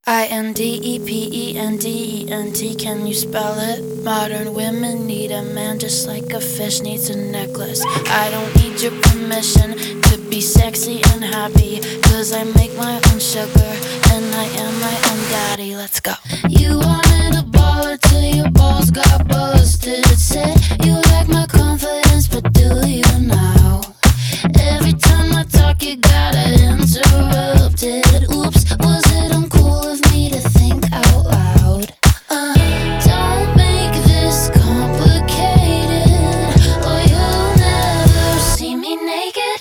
Independent, can you spell it? Modern women need a man just like a fish needs a necklace. I don't need your permission to be sexy and happy, 'cause I make my own sugar and I am my own daddy. Let's go. You wanted a baller till your balls got busted. Said you like my confidence, but do you now? Every time I talk you gotta interrupt it. Oops, was it uncool of me to think out loud? Don't make this complicated, or you'll never see me naked.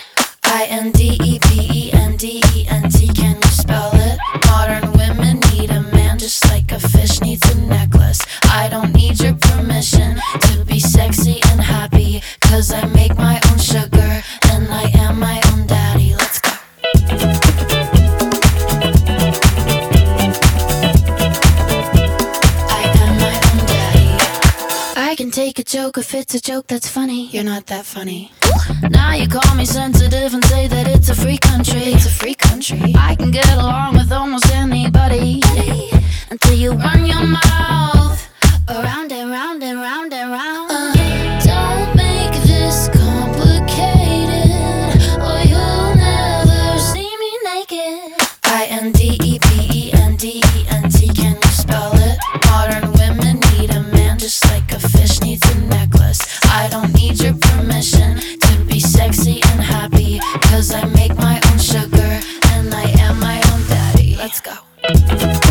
Independent, can you spell it? Modern women need a man just like a fish needs a necklace. I don't need your permission to be sexy and happy, 'cause I make my own sugar and I am my own daddy. Let's go. I am my own daddy. I can take a joke if it's a joke that's funny. You're not that funny. Now you call me sensitive and say that it's a free country. It's a free country. I can get along with almost anybody until you run your mouth around and round and round and round. Don't make this complicated, or you'll never see me naked. Independent, can you spell it? Modern women need a man just like a fish needs a necklace. I don't need your permission to be sexy and happy, 'cause I make my own sugar and I am my own daddy. Let's go.